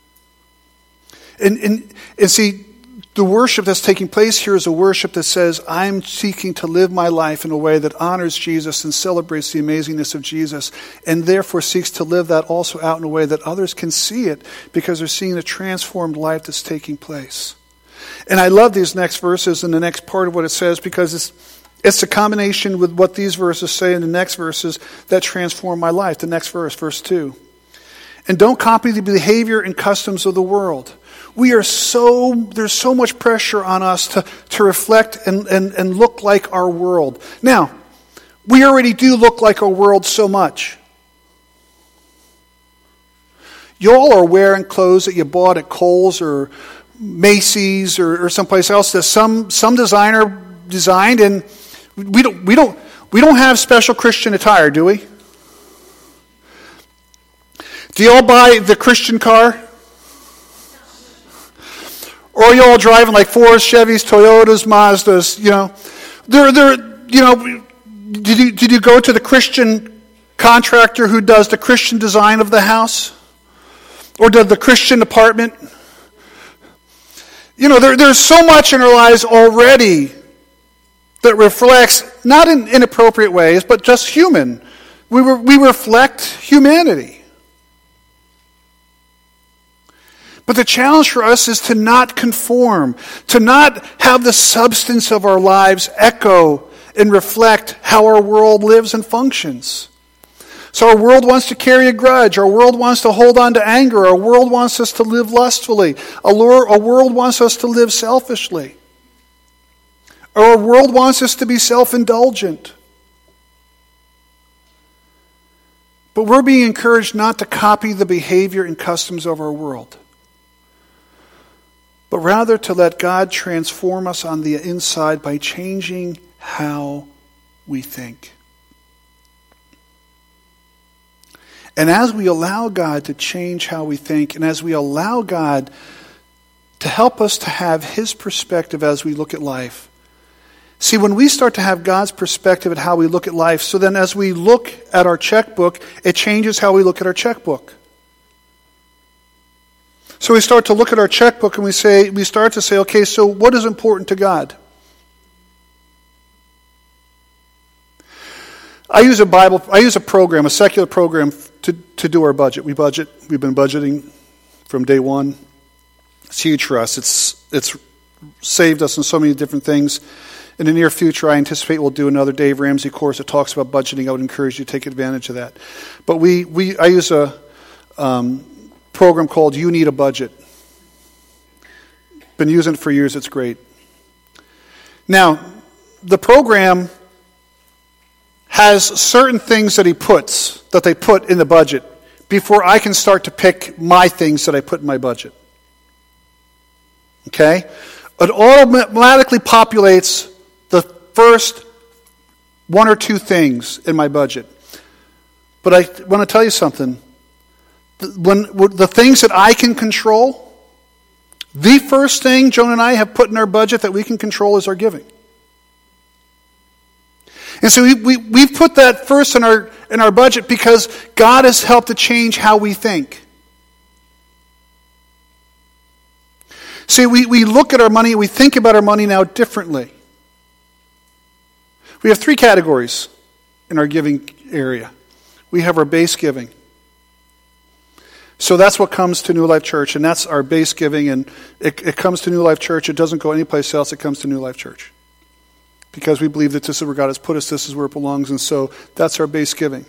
And see, the worship that's taking place here is a worship that says, I'm seeking to live my life in a way that honors Jesus and celebrates the amazingness of Jesus, and therefore seeks to live that also out in a way that others can see it because they're seeing the transformed life that's taking place. And I love these next verses and the next part of what it says because it's a combination with what these verses say in the next verses that transform my life. The next verse, verse 2. And don't copy the behavior and customs of the world. There's so much pressure on us to reflect and look like our world. Now, we already do look like our world so much. Y'all are wearing clothes that you bought at Kohl's or Macy's or someplace else that some designer designed, and we don't have special Christian attire, do we? Do you all buy the Christian car? Or are you all driving like Fords, Chevys, Toyotas, Mazdas? Did you go to the Christian contractor who does the Christian design of the house? Or the Christian apartment? There's so much in our lives already that reflects, not in inappropriate ways, but just human. We reflect humanity. But the challenge for us is to not conform, to not have the substance of our lives echo and reflect how our world lives and functions. So our world wants to carry a grudge. Our world wants to hold on to anger. Our world wants us to live lustfully. Our world wants us to live selfishly. Our world wants us to be self-indulgent. But we're being encouraged not to copy the behavior and customs of our world, but rather to let God transform us on the inside by changing how we think. And as we allow God to change how we think, and as we allow God to help us to have his perspective as we look at life. See, when we start to have God's perspective at how we look at life, so then as we look at our checkbook, it changes how we look at our checkbook. So we start to look at our checkbook and we start to say, okay, so what is important to God? I use a program, a secular program to do our budget. We've been budgeting from day one. It's huge for us. It's saved us in so many different things. In the near future, I anticipate we'll do another Dave Ramsey course that talks about budgeting. I would encourage you to take advantage of that. But I use a program called You Need a Budget. Been using it for years. It's great. Now, the program has certain things that they put in the budget before I can start to pick my things that I put in my budget. Okay? It automatically populates the first one or two things in my budget. But I want to tell you something. When the things that I can control, the first thing Joan and I have put in our budget that we can control is our giving. And so we've put that first in our budget because God has helped to change how we think. See, we look at our money, we think about our money now differently. We have three categories in our giving area. We have our base giving. So that's what comes to New Life Church, and that's our base giving, and it comes to New Life Church. It doesn't go anyplace else. It comes to New Life Church. Because we believe that this is where God has put us, this is where it belongs, and so that's our base giving.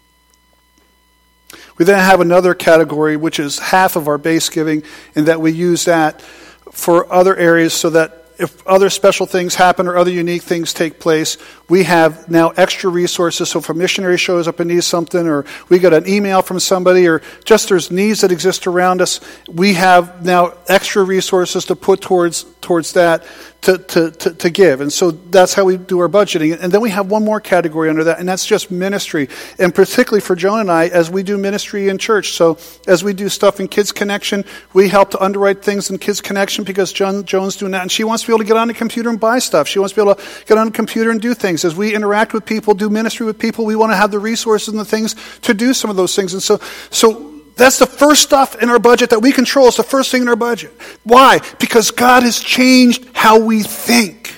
We then have another category, which is half of our base giving, and that we use that for other areas so that if other special things happen or other unique things take place, we have now extra resources. So if a missionary shows up and needs something, or we get an email from somebody, or just there's needs that exist around us, we have now extra resources to put towards that to give. And so that's how we do our budgeting. And then we have one more category under that, and that's just ministry. And particularly for Joan and I, as we do ministry in church. So as we do stuff in Kids Connection, we help to underwrite things in Kids Connection because Joan's doing that. And she wants to be able to get on the computer and buy stuff. She wants to be able to get on the computer and do things. As we interact with people, do ministry with people, we want to have the resources and the things to do some of those things. And so that's the first stuff in our budget that we control. It's the first thing in our budget. Why? Because God has changed how we think.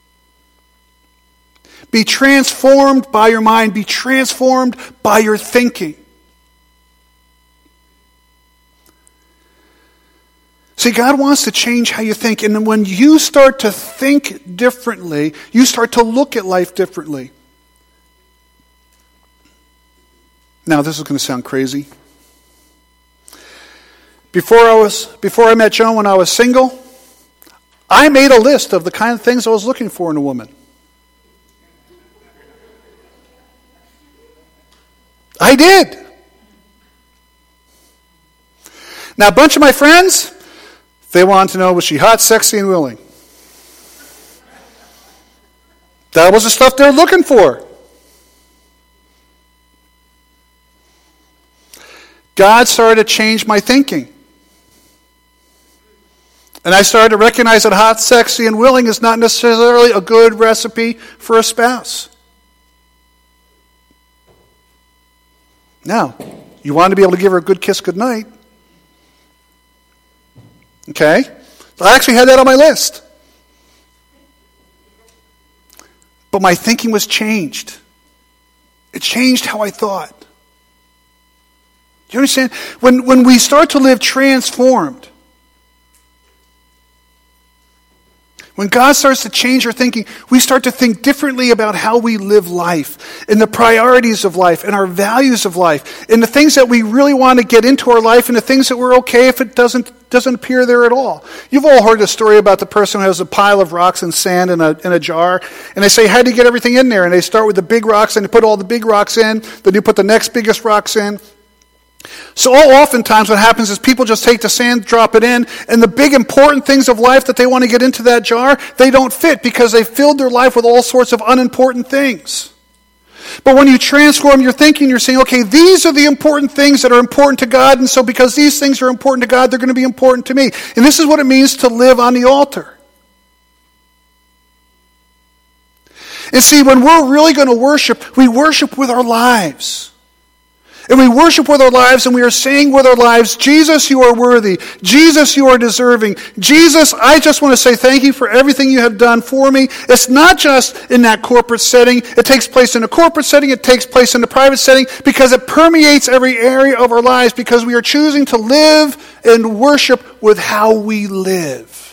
Be transformed by your mind. Be transformed by your thinking. See, God wants to change how you think. And when you start to think differently, you start to look at life differently. Now, this is going to sound crazy. Before I met Joan, when I was single, I made a list of the kind of things I was looking for in a woman. I did. Now, a bunch of my friends, they wanted to know, was she hot, sexy, and willing? That was the stuff they were looking for. God started to change my thinking. And I started to recognize that hot, sexy, and willing is not necessarily a good recipe for a spouse. Now, you want to be able to give her a good kiss goodnight. Okay? I actually had that on my list. But my thinking was changed. It changed how I thought. Do you understand? When we start to live transformed, when God starts to change our thinking, we start to think differently about how we live life, and the priorities of life, and our values of life, and the things that we really want to get into our life, and the things that we're okay if it doesn't appear there at all. You've all heard the story about the person who has a pile of rocks and sand in a jar, and they say, how do you get everything in there? And they start with the big rocks, and they put all the big rocks in, then you put the next biggest rocks in. So oftentimes what happens is people just take the sand, drop it in, and the big important things of life that they want to get into that jar, they don't fit because they filled their life with all sorts of unimportant things. But when you transform your thinking, you're saying, okay, these are the important things that are important to God, and so because these things are important to God, they're going to be important to me. And this is what it means to live on the altar. And see, when we're really going to worship, we worship with our lives. And we worship with our lives, and we are saying with our lives, Jesus, you are worthy. Jesus, you are deserving. Jesus, I just want to say thank you for everything you have done for me. It's not just in that corporate setting. It takes place in a corporate setting. It takes place in the private setting because it permeates every area of our lives because we are choosing to live and worship with how we live.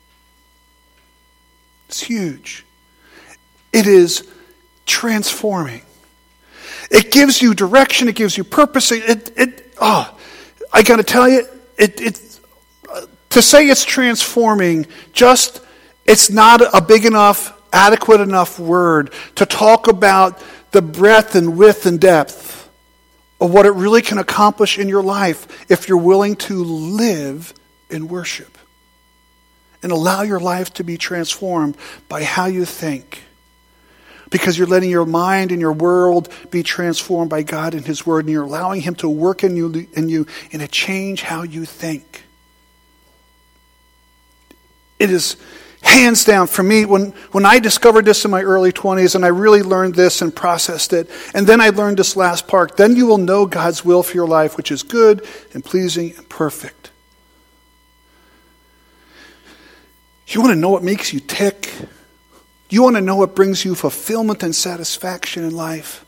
It's huge. It is transforming. It gives you direction. It gives you purpose. I got to tell you, to say it's transforming, it's not a big enough, adequate enough word to talk about the breadth and width and depth of what it really can accomplish in your life if you're willing to live in worship and allow your life to be transformed by how you think. Because you're letting your mind and your world be transformed by God and His Word, and you're allowing Him to work in you and to change how you think. It is hands down for me, when I discovered this in my early 20s and I really learned this and processed it, and then I learned this last part, then you will know God's will for your life, which is good and pleasing and perfect. You want to know what makes you tick? You want to know what brings you fulfillment and satisfaction in life?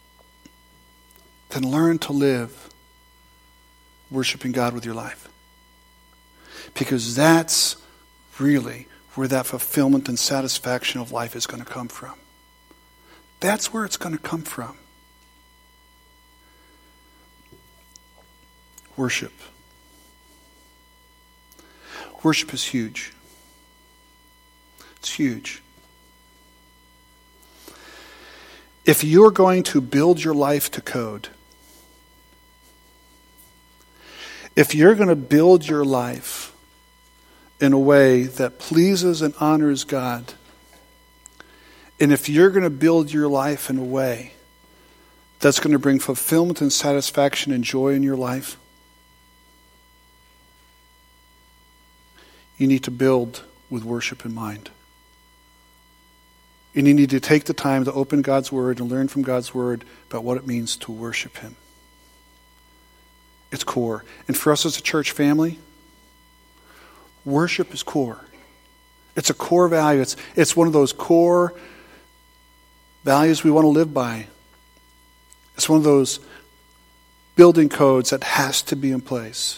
Then learn to live worshiping God with your life. Because that's really where that fulfillment and satisfaction of life is going to come from. That's where it's going to come from. Worship. Worship is huge. It's huge. If you're going to build your life to code, if you're going to build your life in a way that pleases and honors God, and if you're going to build your life in a way that's going to bring fulfillment and satisfaction and joy in your life, you need to build with worship in mind. And you need to take the time to open God's Word and learn from God's Word about what it means to worship Him. It's core. And for us as a church family, worship is core. It's a core value. It's one of those core values we want to live by. It's one of those building codes that has to be in place.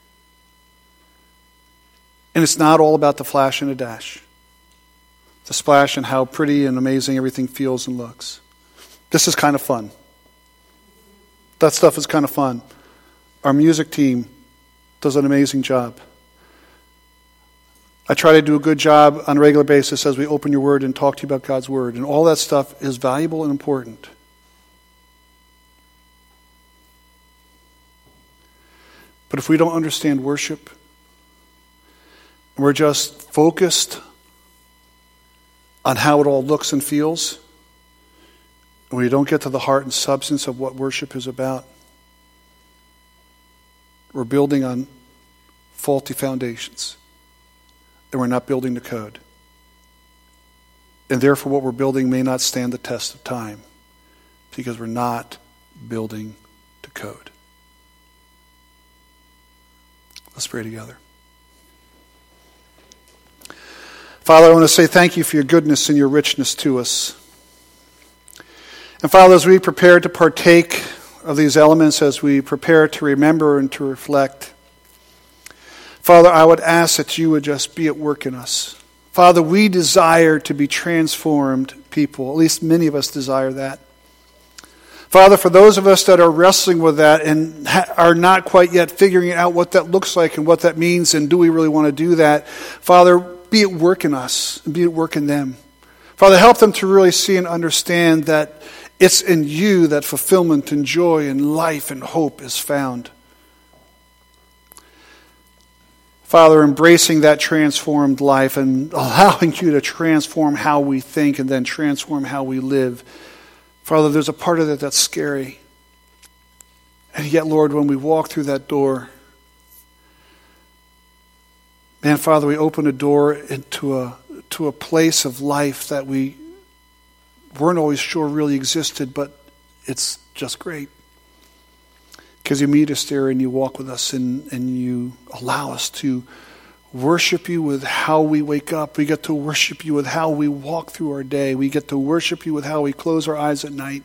And it's not all about the flash and the dash. The splash and how pretty and amazing everything feels and looks. This is kind of fun. That stuff is kind of fun. Our music team does an amazing job. I try to do a good job on a regular basis as we open your Word and talk to you about God's Word. And all that stuff is valuable and important. But if we don't understand worship, and we're just focused on how it all looks and feels, and we don't get to the heart and substance of what worship is about, we're building on faulty foundations, and we're not building the code. And therefore what we're building may not stand the test of time, because we're not building to code. Let's pray together. Father, I want to say thank you for your goodness and your richness to us. And Father, as we prepare to partake of these elements, as we prepare to remember and to reflect, Father, I would ask that you would just be at work in us. Father, we desire to be transformed people. At least many of us desire that. Father, for those of us that are wrestling with that and are not quite yet figuring out what that looks like and what that means and do we really want to do that, Father, be at work in us and be at work in them. Father, help them to really see and understand that it's in you that fulfillment and joy and life and hope is found. Father, embracing that transformed life and allowing you to transform how we think and then transform how we live. Father, there's a part of it that's scary. And yet, Lord, when we walk through that door, man, Father, we open a door into a place of life that we weren't always sure really existed, but it's just great. Because you meet us there and you walk with us and you allow us to worship you with how we wake up. We get to worship you with how we walk through our day. We get to worship you with how we close our eyes at night.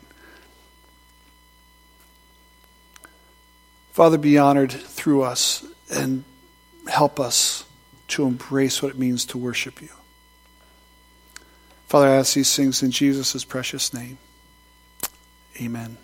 Father, be honored through us and help us to embrace what it means to worship you. Father, I ask these things in Jesus' precious name. Amen.